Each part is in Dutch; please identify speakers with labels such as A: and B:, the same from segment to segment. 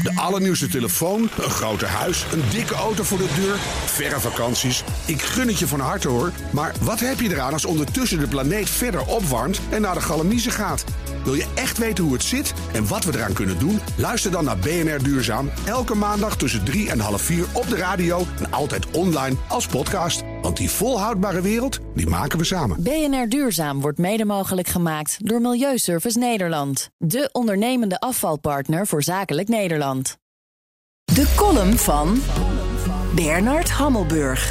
A: De allernieuwste telefoon, een groter huis, een dikke auto voor de deur, verre vakanties. Ik gun het je van harte hoor. Maar wat heb je eraan als ondertussen de planeet verder opwarmt en naar de galamiezen gaat? Wil je echt weten hoe het zit en wat we eraan kunnen doen? Luister dan naar BNR Duurzaam. Elke maandag tussen 3 en half 4 op de radio en altijd online als podcast. Want die volhoudbare wereld, die maken we samen.
B: BNR Duurzaam wordt mede mogelijk gemaakt door Milieuservice Nederland. De ondernemende afvalpartner voor zakelijk Nederland. De column van Bernard Hammelburg.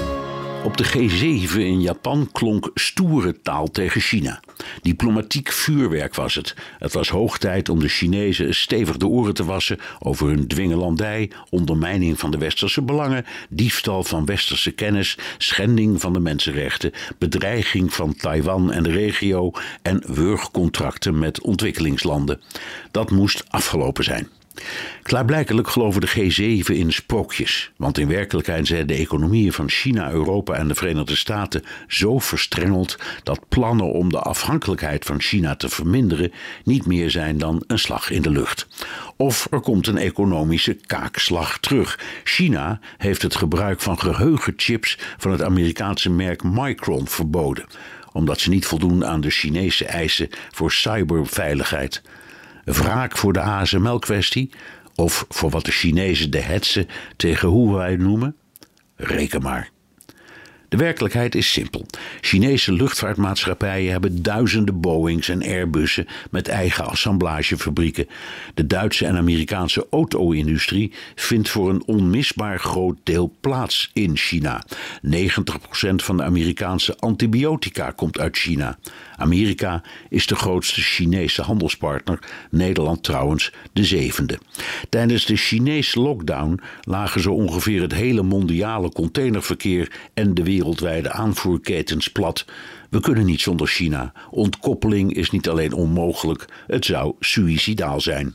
C: Op de G7 in Japan klonk stoere taal tegen China. Diplomatiek vuurwerk was het. Het was hoog tijd om de Chinezen stevig de oren te wassen over hun dwingelandij, ondermijning van de westerse belangen, diefstal van westerse kennis, schending van de mensenrechten, bedreiging van Taiwan en de regio en wurgcontracten met ontwikkelingslanden. Dat moest afgelopen zijn. Klaarblijkelijk geloven de G7 in sprookjes, want in werkelijkheid zijn de economieën van China, Europa en de Verenigde Staten zo verstrengeld dat plannen om de afhankelijkheid van China te verminderen niet meer zijn dan een slag in de lucht. Of er komt een economische kaakslag terug. China heeft het gebruik van geheugenchips van het Amerikaanse merk Micron verboden, omdat ze niet voldoen aan de Chinese eisen voor cyberveiligheid. Wraak voor de ASML-kwestie of voor wat de Chinezen de hetze tegen Huawei noemen? Reken maar. De werkelijkheid is simpel. Chinese luchtvaartmaatschappijen hebben duizenden Boeings en Airbussen met eigen assemblagefabrieken. De Duitse en Amerikaanse auto-industrie vindt voor een onmisbaar groot deel plaats in China. 90% van de Amerikaanse antibiotica komt uit China. Amerika is de grootste Chinese handelspartner, Nederland trouwens de 7e. Tijdens de Chinese lockdown lagen zo ongeveer het hele mondiale containerverkeer en de wereldwijde aanvoerketens plat. We kunnen niet zonder China. Ontkoppeling is niet alleen onmogelijk, het zou suïcidaal zijn.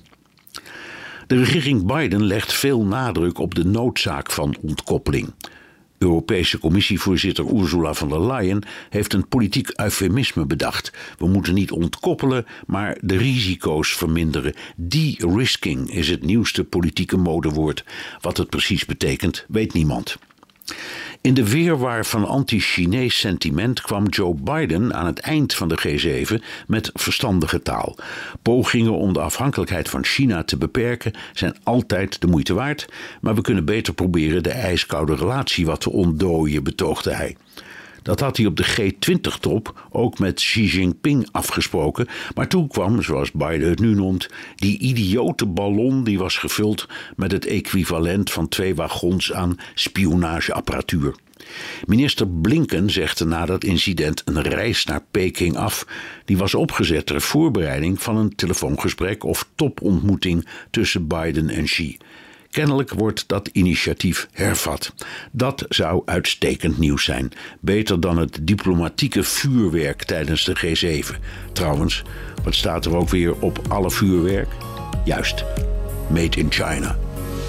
C: De regering Biden legt veel nadruk op de noodzaak van ontkoppeling. Europese Commissievoorzitter Ursula von der Leyen heeft een politiek eufemisme bedacht. We moeten niet ontkoppelen, maar de risico's verminderen. De-risking is het nieuwste politieke modewoord. Wat het precies betekent, weet niemand. In de weerwaar van anti-Chinees sentiment kwam Joe Biden aan het eind van de G7 met verstandige taal. Pogingen om de afhankelijkheid van China te beperken zijn altijd de moeite waard, maar we kunnen beter proberen de ijskoude relatie wat te ontdooien, betoogde hij. Dat had hij op de G20-top ook met Xi Jinping afgesproken. Maar toen kwam, zoals Biden het nu noemt, die idiote ballon die was gevuld met het equivalent van 2 wagons aan spionageapparatuur. Minister Blinken zegde na dat incident een reis naar Peking af. Die was opgezet ter voorbereiding van een telefoongesprek of topontmoeting tussen Biden en Xi. Kennelijk wordt dat initiatief hervat. Dat zou uitstekend nieuws zijn. Beter dan het diplomatieke vuurwerk tijdens de G7. Trouwens, wat staat er ook weer op alle vuurwerk? Juist, made in China.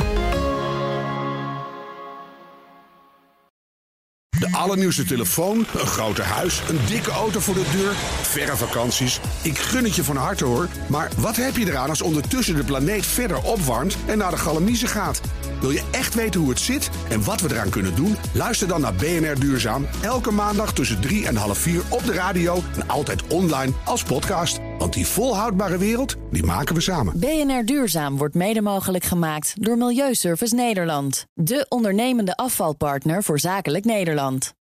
A: De allernieuwste telefoon, een groter huis, een dikke auto voor de deur, verre vakanties. Ik gun het je van harte hoor. Maar wat heb je eraan als ondertussen de planeet verder opwarmt en naar de galamiezen gaat? Wil je echt weten hoe het zit en wat we eraan kunnen doen? Luister dan naar BNR Duurzaam. Elke maandag tussen 3 en half 4 op de radio en altijd online als podcast. Want die volhoudbare wereld, die maken we samen.
B: BNR Duurzaam wordt mede mogelijk gemaakt door Milieuservice Nederland. De ondernemende afvalpartner voor zakelijk Nederland.